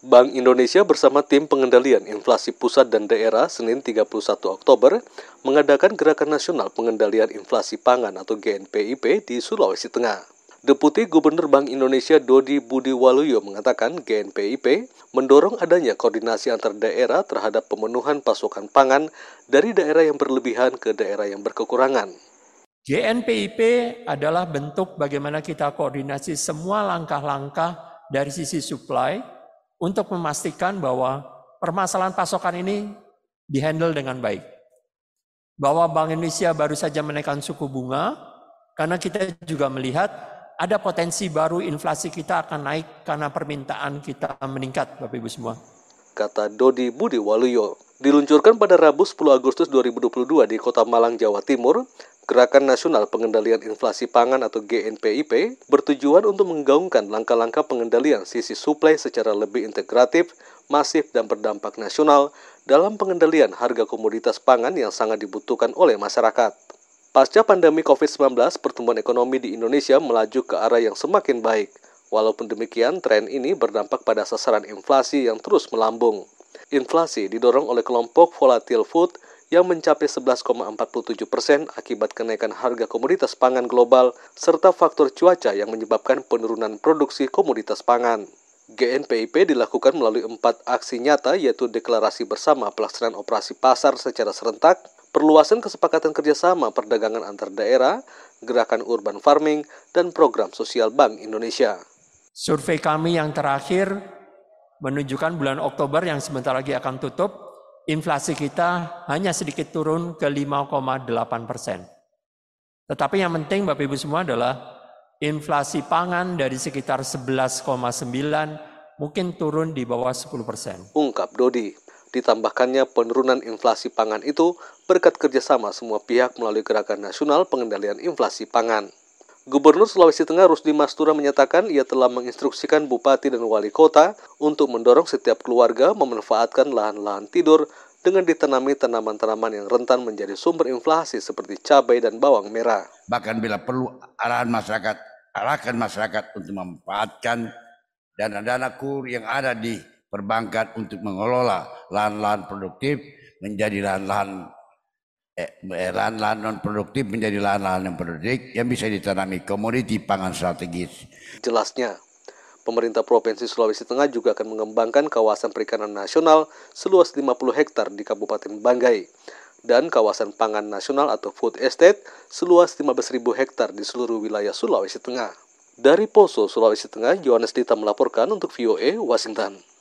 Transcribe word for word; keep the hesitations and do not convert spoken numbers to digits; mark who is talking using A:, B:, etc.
A: Bank Indonesia bersama tim pengendalian inflasi pusat dan daerah Senin tiga puluh satu Oktober mengadakan Gerakan Nasional Pengendalian Inflasi Pangan atau G N P I P di Sulawesi Tengah. Deputi Gubernur Bank Indonesia Dodi Budiwaluyo mengatakan G N P I P mendorong adanya koordinasi antar daerah terhadap pemenuhan pasokan pangan dari daerah yang berlebihan ke daerah yang berkekurangan.
B: G N P I P adalah bentuk bagaimana kita koordinasi semua langkah-langkah dari sisi supply untuk memastikan bahwa permasalahan pasokan ini dihandle dengan baik. Bahwa Bank Indonesia baru saja menaikkan suku bunga, karena kita juga melihat ada potensi baru inflasi kita akan naik karena permintaan kita meningkat, Bapak Ibu semua.
A: Kata Dodi Budiwaluyo. Diluncurkan pada Rabu sepuluh Agustus dua ribu dua puluh dua di Kota Malang, Jawa Timur, Gerakan Nasional Pengendalian Inflasi Pangan atau G N P I P bertujuan untuk menggaungkan langkah-langkah pengendalian sisi suplai secara lebih integratif, masif, dan berdampak nasional dalam pengendalian harga komoditas pangan yang sangat dibutuhkan oleh masyarakat. Pasca pandemi covid sembilan belas, pertumbuhan ekonomi di Indonesia melaju ke arah yang semakin baik. Walaupun demikian, tren ini berdampak pada sasaran inflasi yang terus melambung. Inflasi didorong oleh kelompok volatile food yang mencapai sebelas koma empat puluh tujuh persen akibat kenaikan harga komoditas pangan global serta faktor cuaca yang menyebabkan penurunan produksi komoditas pangan. G N P I P dilakukan melalui empat aksi nyata yaitu deklarasi bersama pelaksanaan operasi pasar secara serentak, perluasan kesepakatan kerjasama perdagangan antar daerah, gerakan urban farming, dan program sosial Bank Indonesia.
B: Survei kami yang terakhir menunjukkan bulan Oktober yang sebentar lagi akan tutup, inflasi kita hanya sedikit turun ke lima koma delapan persen. Tetapi yang penting Bapak Ibu semua adalah inflasi pangan dari sekitar sebelas koma sembilan mungkin turun di bawah sepuluh persen.
A: Ungkap Dodi. Ditambahkannya penurunan inflasi pangan itu berkat kerjasama semua pihak melalui Gerakan Nasional Pengendalian Inflasi Pangan. Gubernur Sulawesi Tengah Rusdi Mastura menyatakan ia telah menginstruksikan bupati dan wali kota untuk mendorong setiap keluarga memanfaatkan lahan-lahan tidur dengan ditanami tanaman-tanaman yang rentan menjadi sumber inflasi seperti cabai dan bawang merah.
C: Bahkan bila perlu arahan masyarakat, arahkan masyarakat untuk memanfaatkan dana-dana kur yang ada di perbankan untuk mengelola lahan-lahan produktif menjadi lahan-lahan Eh, lahan-lahan non produktif menjadi lahan-lahan yang produktif yang bisa ditanami komoditi pangan strategis.
A: Jelasnya, pemerintah Provinsi Sulawesi Tengah juga akan mengembangkan kawasan perikanan nasional seluas lima puluh hektar di Kabupaten Banggai dan kawasan pangan nasional atau food estate seluas lima belas ribu hektar di seluruh wilayah Sulawesi Tengah. Dari Poso, Sulawesi Tengah, Yohanes Dita melaporkan untuk V O A Washington.